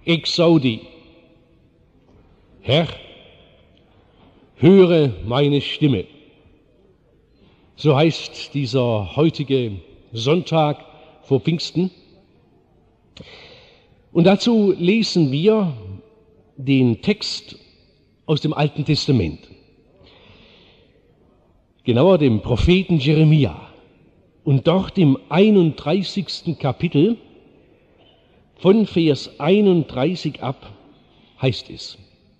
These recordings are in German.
Exaudi. Herr, höre meine Stimme. So heißt dieser heutige Sonntag vor Pfingsten. Und dazu lesen wir den Text aus dem Alten Testament. Genauer dem Propheten Jeremia. Und dort im 31. Kapitel von Vers 31 ab heißt es: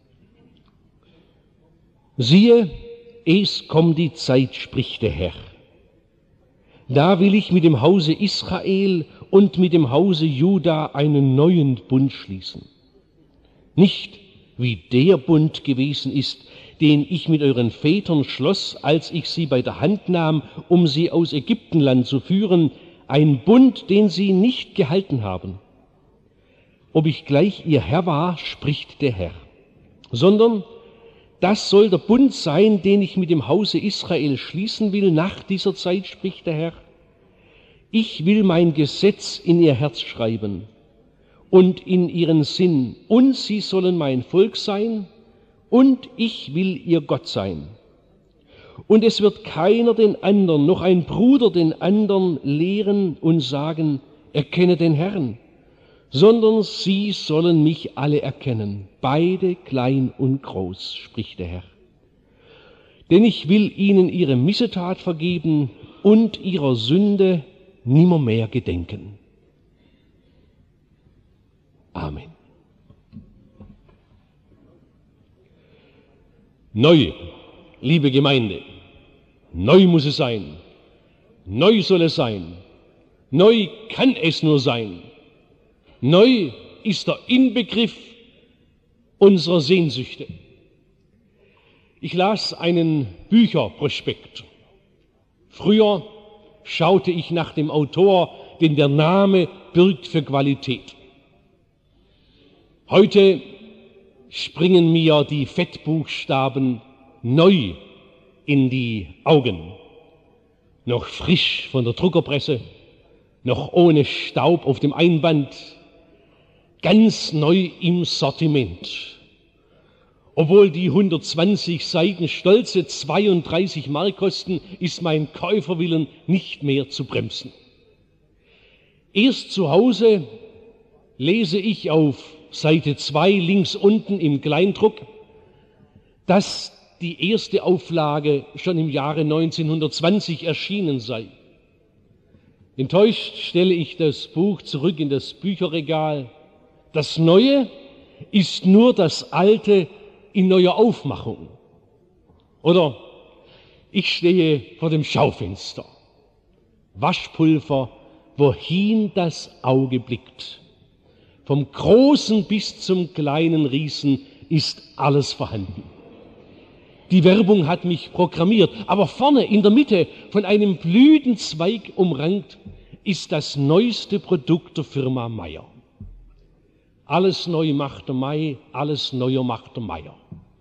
Siehe, es kommt die Zeit, spricht der Herr. Da will ich mit dem Hause Israel und mit dem Hause Juda einen neuen Bund schließen. Nicht wie der Bund gewesen ist, den ich mit euren Vätern schloss, als ich sie bei der Hand nahm, um sie aus Ägyptenland zu führen, ein Bund, den sie nicht gehalten haben. Ob ich gleich ihr Herr war, spricht der Herr, sondern das soll der Bund sein, den ich mit dem Hause Israel schließen will nach dieser Zeit, spricht der Herr. Ich will mein Gesetz in ihr Herz schreiben und in ihren Sinn, und sie sollen mein Volk sein, und ich will ihr Gott sein. Und es wird keiner den anderen, noch ein Bruder den anderen lehren und sagen, erkenne den Herrn, sondern sie sollen mich alle erkennen, beide klein und groß, spricht der Herr. Denn ich will ihnen ihre Missetat vergeben und ihrer Sünde nimmermehr gedenken. Amen. Neu, liebe Gemeinde, neu muss es sein, neu soll es sein, neu kann es nur sein. Neu ist der Inbegriff unserer Sehnsüchte. Ich las einen Bücherprospekt. Früher schaute ich nach dem Autor, denn der Name birgt für Qualität. Heute springen mir die Fettbuchstaben neu in die Augen. Noch frisch von der Druckerpresse, noch ohne Staub auf dem Einband, ganz neu im Sortiment. Obwohl die 120 Seiten stolze 32 Mark kosten, ist mein Käuferwillen nicht mehr zu bremsen. Erst zu Hause lese ich auf Seite 2 links unten im Kleindruck, dass die erste Auflage schon im Jahre 1920 erschienen sei. Enttäuscht stelle ich das Buch zurück in das Bücherregal. Das Neue ist nur das Alte in neuer Aufmachung. Oder ich stehe vor dem Schaufenster. Waschpulver, wohin das Auge blickt. Vom Großen bis zum kleinen Riesen ist alles vorhanden. Die Werbung hat mich programmiert, aber vorne in der Mitte von einem Blütenzweig umrankt ist das neueste Produkt der Firma Meier. Alles neu macht der Mai, alles neuer macht der Meier.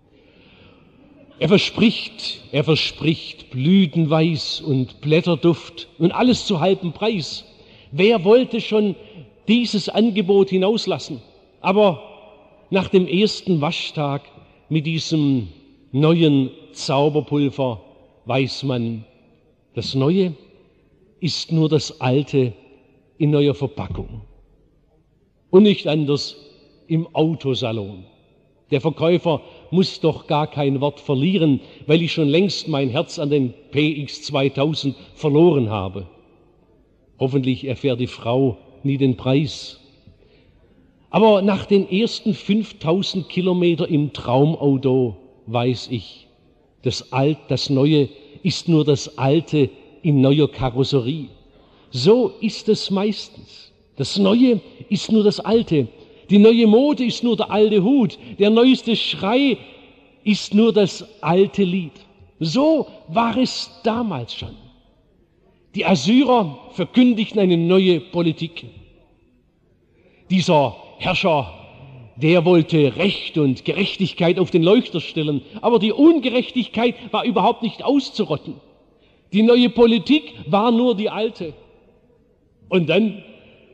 Er verspricht Blütenweiß und Blätterduft und alles zu halbem Preis. Wer wollte schon dieses Angebot hinauslassen? Aber nach dem ersten Waschtag mit diesem neuen Zauberpulver weiß man, das Neue ist nur das Alte in neuer Verpackung. Und nicht anders im Autosalon. Der Verkäufer muss doch gar kein Wort verlieren, weil ich schon längst mein Herz an den PX 2000 verloren habe. Hoffentlich erfährt die Frau nie den Preis. Aber nach den ersten 5000 Kilometer im Traumauto weiß ich, das Neue ist nur das Alte in neuer Karosserie. So ist es meistens. Das Neue ist nur das Alte. Die neue Mode ist nur der alte Hut. Der neueste Schrei ist nur das alte Lied. So war es damals schon. Die Assyrer verkündigten eine neue Politik. Dieser Herrscher, der wollte Recht und Gerechtigkeit auf den Leuchter stellen, aber die Ungerechtigkeit war überhaupt nicht auszurotten. Die neue Politik war nur die alte. Und dann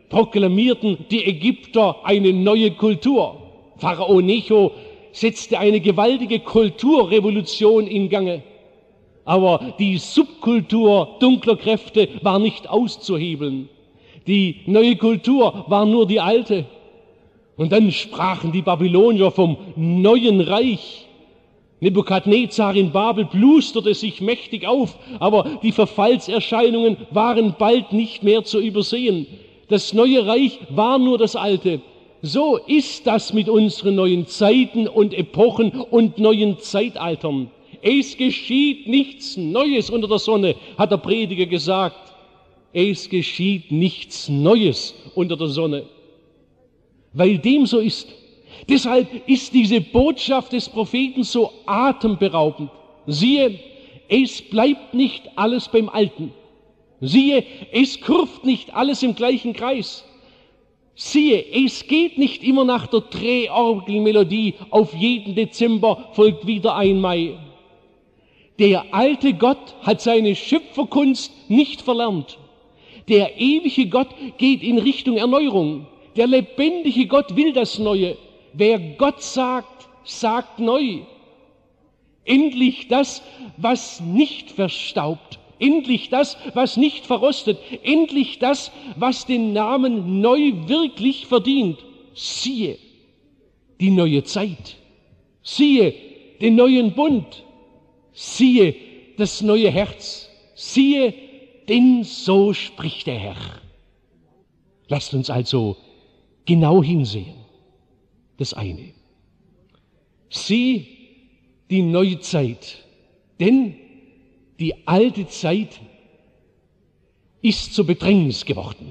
proklamierten die Ägypter eine neue Kultur. Pharao Necho setzte eine gewaltige Kulturrevolution in Gange. Aber die Subkultur dunkler Kräfte war nicht auszuhebeln. Die neue Kultur war nur die alte. Und dann sprachen die Babylonier vom neuen Reich. Nebukadnezar in Babel blusterte sich mächtig auf, aber die Verfallserscheinungen waren bald nicht mehr zu übersehen. Das neue Reich war nur das alte. So ist das mit unseren neuen Zeiten und Epochen und neuen Zeitaltern. Es geschieht nichts Neues unter der Sonne, hat der Prediger gesagt. Es geschieht nichts Neues unter der Sonne. Weil dem so ist. Deshalb ist diese Botschaft des Propheten so atemberaubend. Siehe, es bleibt nicht alles beim Alten. Siehe, es kurvt nicht alles im gleichen Kreis. Siehe, es geht nicht immer nach der Drehorgelmelodie, auf jeden Dezember folgt wieder ein Mai. Der alte Gott hat seine Schöpferkunst nicht verlernt. Der ewige Gott geht in Richtung Erneuerung. Der lebendige Gott will das Neue. Wer Gott sagt, sagt neu. Endlich das, was nicht verstaubt. Endlich das, was nicht verrostet. Endlich das, was den Namen neu wirklich verdient. Siehe die neue Zeit. Siehe den neuen Bund. Siehe das neue Herz. Siehe, denn so spricht der Herr. Lasst uns also genau hinsehen. Das eine. Sieh die neue Zeit, denn die alte Zeit ist zur Bedrängnis geworden.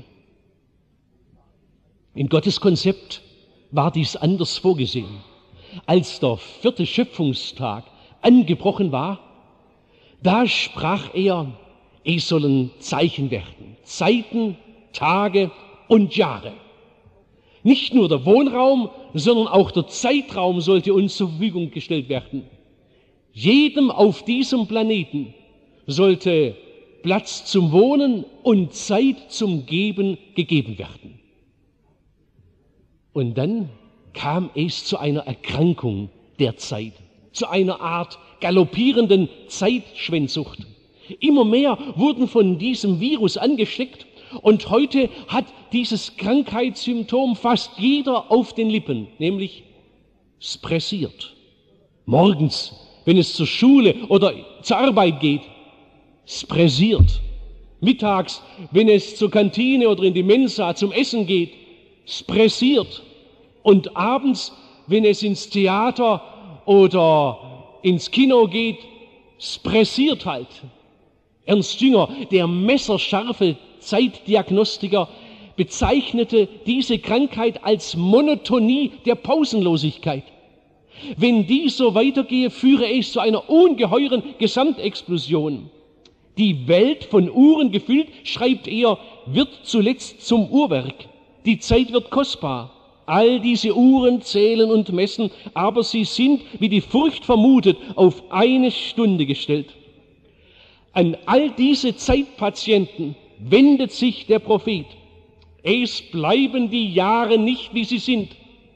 In Gottes Konzept war dies anders vorgesehen. Als der 4. Schöpfungstag angebrochen war, da sprach er, es sollen Zeichen werden, Zeiten, Tage und Jahre. Nicht nur der Wohnraum, sondern auch der Zeitraum sollte uns zur Verfügung gestellt werden. Jedem auf diesem Planeten sollte Platz zum Wohnen und Zeit zum Geben gegeben werden. Und dann kam es zu einer Erkrankung der Zeit, zu einer Art galoppierenden Zeitschwindsucht. Immer mehr wurden von diesem Virus angesteckt. Und heute hat dieses Krankheitssymptom fast jeder auf den Lippen, nämlich es pressiert. Morgens, wenn es zur Schule oder zur Arbeit geht, es pressiert. Mittags, wenn es zur Kantine oder in die Mensa zum Essen geht, es pressiert. Und abends, wenn es ins Theater oder ins Kino geht, es pressiert halt. Ernst Jünger, der messerscharfe Zeitdiagnostiker, bezeichnete diese Krankheit als Monotonie der Pausenlosigkeit. Wenn dies so weitergehe, führe es zu einer ungeheuren Gesamtexplosion. Die Welt von Uhren gefüllt, schreibt er, wird zuletzt zum Uhrwerk. Die Zeit wird kostbar. All diese Uhren zählen und messen, aber sie sind, wie die Furcht vermutet, auf eine Stunde gestellt. An all diese Zeitpatienten wendet sich der Prophet. Es bleiben die Jahre nicht, wie sie sind.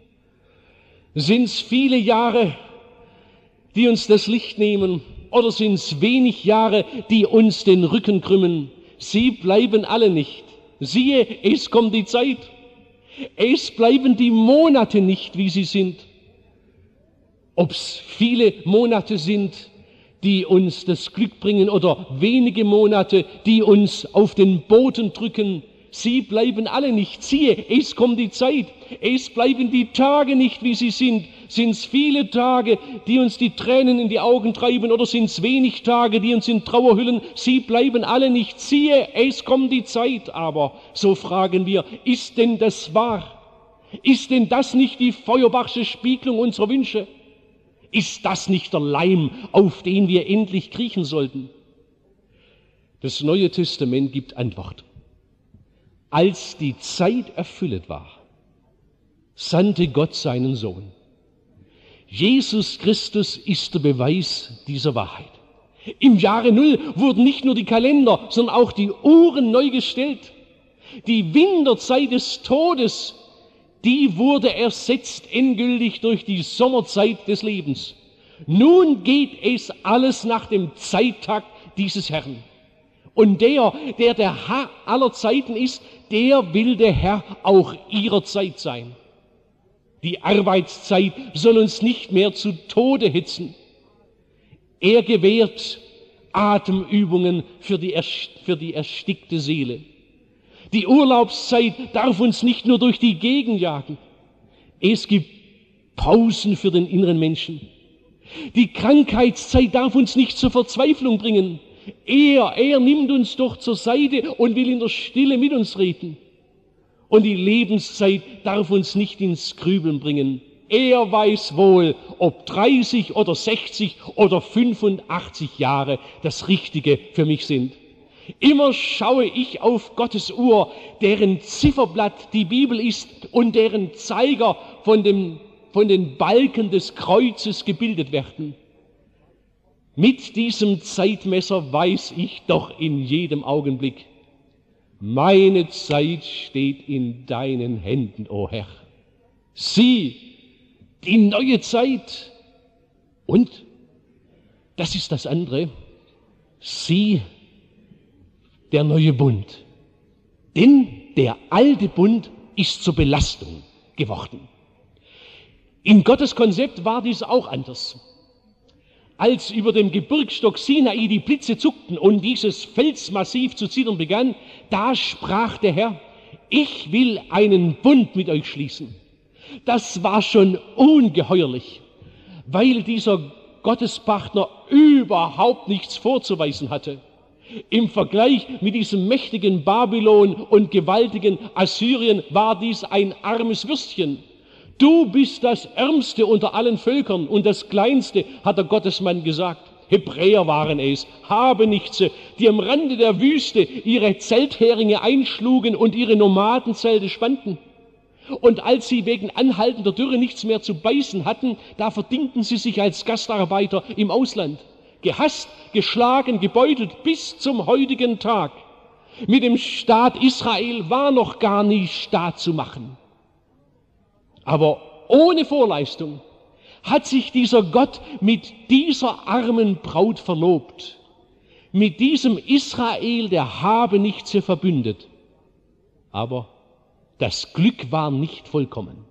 Sind es viele Jahre, die uns das Licht nehmen, oder sind es wenig Jahre, die uns den Rücken krümmen? Sie bleiben alle nicht. Siehe, es kommt die Zeit. Es bleiben die Monate nicht, wie sie sind. Ob es viele Monate sind, die uns das Glück bringen, oder wenige Monate, die uns auf den Boden drücken, sie bleiben alle nicht. Siehe, es kommt die Zeit. Es bleiben die Tage nicht, wie sie sind. Sind es viele Tage, die uns die Tränen in die Augen treiben, oder sind es wenig Tage, die uns in Trauer hüllen? Sie bleiben alle nicht. Siehe, es kommt die Zeit. Aber, so fragen wir, ist denn das wahr? Ist denn das nicht die Feuerbachsche Spiegelung unserer Wünsche? Ist das nicht der Leim, auf den wir endlich kriechen sollten? Das Neue Testament gibt Antwort. Als die Zeit erfüllet war, sandte Gott seinen Sohn. Jesus Christus ist der Beweis dieser Wahrheit. Im Jahre Null wurden nicht nur die Kalender, sondern auch die Uhren neu gestellt. Die Winterzeit des Todes, die wurde ersetzt endgültig durch die Sommerzeit des Lebens. Nun geht es alles nach dem Zeittakt dieses Herrn. Und der Herr aller Zeiten ist, der will der Herr auch ihrer Zeit sein. Die Arbeitszeit soll uns nicht mehr zu Tode hetzen. Er gewährt Atemübungen für die erstickte Seele. Die Urlaubszeit darf uns nicht nur durch die Gegend jagen. Es gibt Pausen für den inneren Menschen. Die Krankheitszeit darf uns nicht zur Verzweiflung bringen. Er nimmt uns doch zur Seite und will in der Stille mit uns reden. Und die Lebenszeit darf uns nicht ins Grübeln bringen. Er weiß wohl, ob 30 oder 60 oder 85 Jahre das Richtige für mich sind. Immer schaue ich auf Gottes Uhr, deren Zifferblatt die Bibel ist und deren Zeiger von den Balken des Kreuzes gebildet werden. Mit diesem Zeitmesser weiß ich doch in jedem Augenblick, meine Zeit steht in deinen Händen, o Herr. Sieh, die neue Zeit. Und, das ist das andere, sieh, der neue Bund. Denn der alte Bund ist zur Belastung geworden. In Gottes Konzept war dies auch anders. Als über dem Gebirgsstock Sinai die Blitze zuckten und dieses Felsmassiv zu zittern begann, da sprach der Herr, ich will einen Bund mit euch schließen. Das war schon ungeheuerlich, weil dieser Gottespartner überhaupt nichts vorzuweisen hatte. Im Vergleich mit diesem mächtigen Babylon und gewaltigen Assyrien war dies ein armes Würstchen. Du bist das Ärmste unter allen Völkern und das Kleinste, hat der Gottesmann gesagt. Hebräer waren es, Habenichtse, die am Rande der Wüste ihre Zeltheringe einschlugen und ihre Nomadenzelte spannten. Und als sie wegen anhaltender Dürre nichts mehr zu beißen hatten, da verdingten sie sich als Gastarbeiter im Ausland. Gehasst, geschlagen, gebeutelt bis zum heutigen Tag. Mit dem Staat Israel war noch gar nie Staat zu machen. Aber ohne Vorleistung hat sich dieser Gott mit dieser armen Braut verlobt, mit diesem Israel der Habenichtse verbündet. Aber das Glück war nicht vollkommen.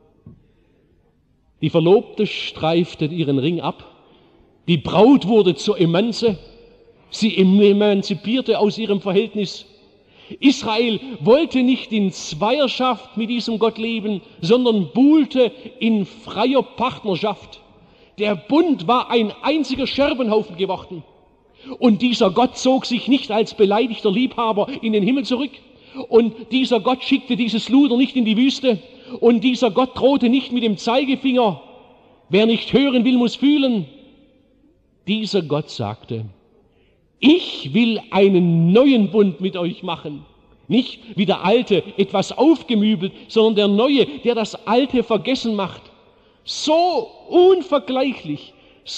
Die Verlobte streifte ihren Ring ab, die Braut wurde zur Emanze, sie emanzipierte aus ihrem Verhältnis. Israel wollte nicht in Zweierschaft mit diesem Gott leben, sondern buhlte in freier Partnerschaft. Der Bund war ein einziger Scherbenhaufen geworden. Und dieser Gott zog sich nicht als beleidigter Liebhaber in den Himmel zurück. Und dieser Gott schickte dieses Luder nicht in die Wüste. Und dieser Gott drohte nicht mit dem Zeigefinger. Wer nicht hören will, muss fühlen. Dieser Gott sagte, ich will einen neuen Bund mit euch machen. Nicht wie der Alte, etwas aufgemübelt, sondern der Neue, der das Alte vergessen macht. So unvergleichlich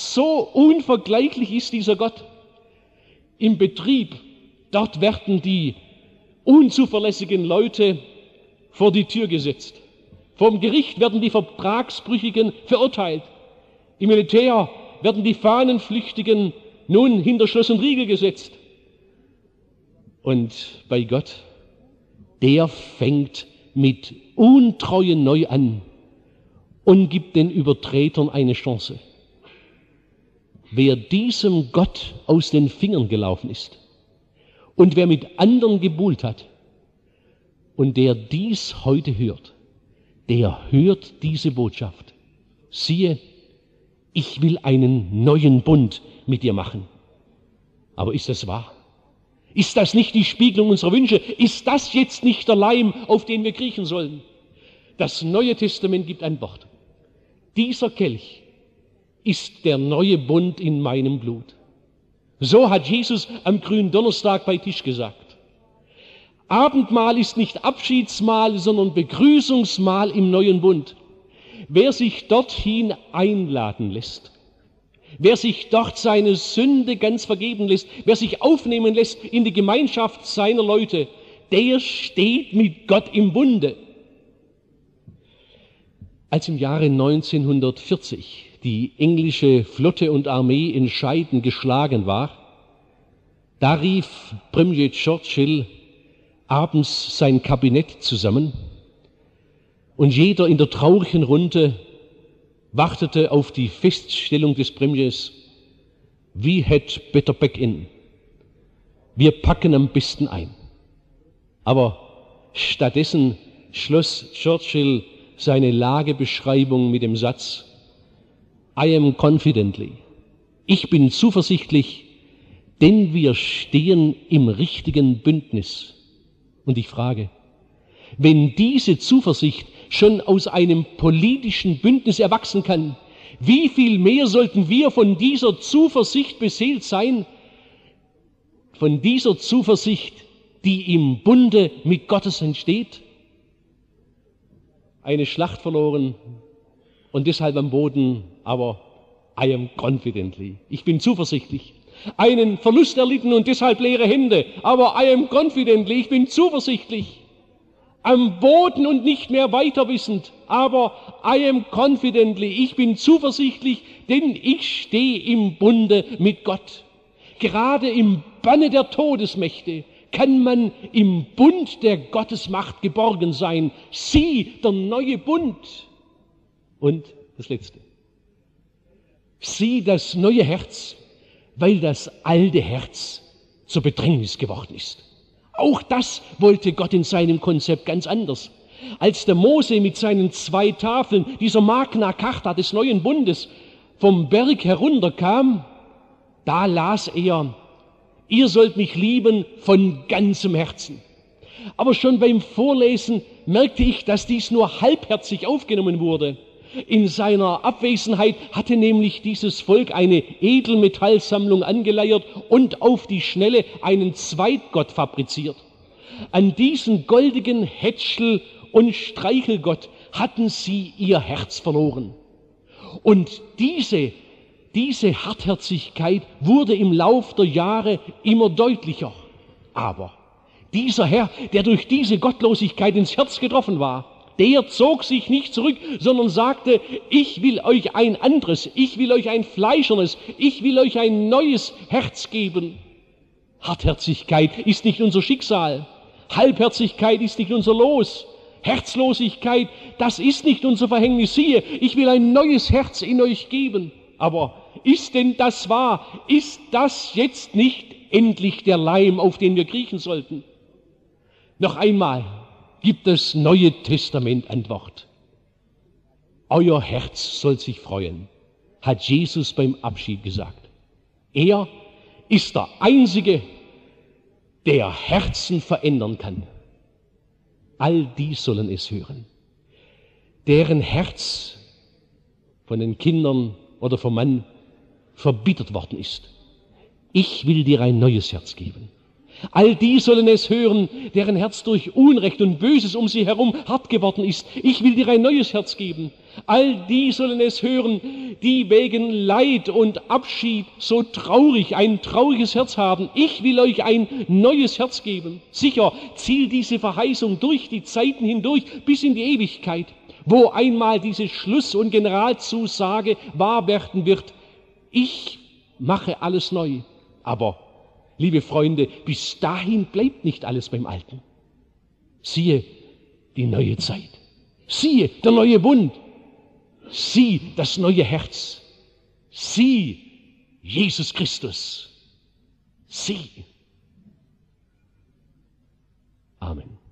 ist dieser Gott. Im Betrieb, dort werden die unzuverlässigen Leute vor die Tür gesetzt. Vom Gericht werden die Vertragsbrüchigen verurteilt. Im Militär werden die Fahnenflüchtigen nun hinter Schloss und Riegel gesetzt. Und bei Gott, der fängt mit Untreue neu an und gibt den Übertretern eine Chance. Wer diesem Gott aus den Fingern gelaufen ist und wer mit anderen gebuhlt hat und der dies heute hört, der hört diese Botschaft. Siehe, ich will einen neuen Bund mit dir machen. Aber ist das wahr? Ist das nicht die Spiegelung unserer Wünsche? Ist das jetzt nicht der Leim, auf den wir kriechen sollen? Das Neue Testament gibt Antwort. Dieser Kelch ist der neue Bund in meinem Blut. So hat Jesus am Gründonnerstag bei Tisch gesagt. Abendmahl ist nicht Abschiedsmahl, sondern Begrüßungsmahl im neuen Bund. Wer sich dorthin einladen lässt, wer sich dort seine Sünde ganz vergeben lässt, wer sich aufnehmen lässt in die Gemeinschaft seiner Leute, der steht mit Gott im Bunde. Als im Jahre 1940 die englische Flotte und Armee entscheidend geschlagen war, da rief Premier Churchill abends sein Kabinett zusammen und jeder in der traurigen Runde wartete auf die Feststellung des Premiers: We had better back in. Wir packen am besten ein. Aber stattdessen schloss Churchill seine Lagebeschreibung mit dem Satz: I am confidently. Ich bin zuversichtlich, denn wir stehen im richtigen Bündnis. Und ich frage, wenn diese Zuversicht schon aus einem politischen Bündnis erwachsen kann, wie viel mehr sollten wir von dieser Zuversicht beseelt sein, von dieser Zuversicht, die im Bunde mit Gottes entsteht? Eine Schlacht verloren und deshalb am Boden, aber I am confidently. Ich bin zuversichtlich. Einen Verlust erlitten und deshalb leere Hände, aber I am confidently. Ich bin zuversichtlich. Am Boden und nicht mehr weiter wissend, aber I am confidently. Ich bin zuversichtlich, denn ich stehe im Bunde mit Gott. Gerade im Banne der Todesmächte kann man im Bund der Gottesmacht geborgen sein. Sie, der neue Bund. Und das Letzte. Sie, das neue Herz, weil das alte Herz zur Bedrängnis geworden ist. Auch das wollte Gott in seinem Konzept ganz anders. Als der Mose mit seinen 2 Tafeln, dieser Magna Carta des neuen Bundes, vom Berg herunterkam, da las er: Ihr sollt mich lieben von ganzem Herzen. Aber schon beim Vorlesen merkte ich, dass dies nur halbherzig aufgenommen wurde. In seiner Abwesenheit hatte nämlich dieses Volk eine Edelmetallsammlung angeleiert und auf die Schnelle einen Zweitgott fabriziert. An diesen goldigen Hätschel- und Streichelgott hatten sie ihr Herz verloren. Und diese Hartherzigkeit wurde im Lauf der Jahre immer deutlicher. Aber dieser Herr, der durch diese Gottlosigkeit ins Herz getroffen war, der zog sich nicht zurück, sondern sagte: Ich will euch ein anderes, ich will euch ein fleischernes, ich will euch ein neues Herz geben. Hartherzigkeit ist nicht unser Schicksal. Halbherzigkeit ist nicht unser Los. Herzlosigkeit, das ist nicht unser Verhängnis. Siehe, ich will ein neues Herz in euch geben. Aber ist denn das wahr? Ist das jetzt nicht endlich der Leim, auf den wir kriechen sollten? Noch einmal gibt das Neue Testament Antwort. Euer Herz soll sich freuen, hat Jesus beim Abschied gesagt. Er ist der Einzige, der Herzen verändern kann. All die sollen es hören, deren Herz von den Kindern oder vom Mann verbittert worden ist. Ich will dir ein neues Herz geben. All die sollen es hören, deren Herz durch Unrecht und Böses um sie herum hart geworden ist. Ich will dir ein neues Herz geben. All die sollen es hören, die wegen Leid und Abschied so traurig, ein trauriges Herz haben. Ich will euch ein neues Herz geben. Sicher zielt diese Verheißung durch die Zeiten hindurch bis in die Ewigkeit, wo einmal diese Schluss- und Generalzusage wahr werden wird. Ich mache alles neu. Aber, liebe Freunde, bis dahin bleibt nicht alles beim Alten. Siehe die neue Zeit. Siehe der neue Bund. Sieh das neue Herz. Sieh Jesus Christus. Sieh. Amen.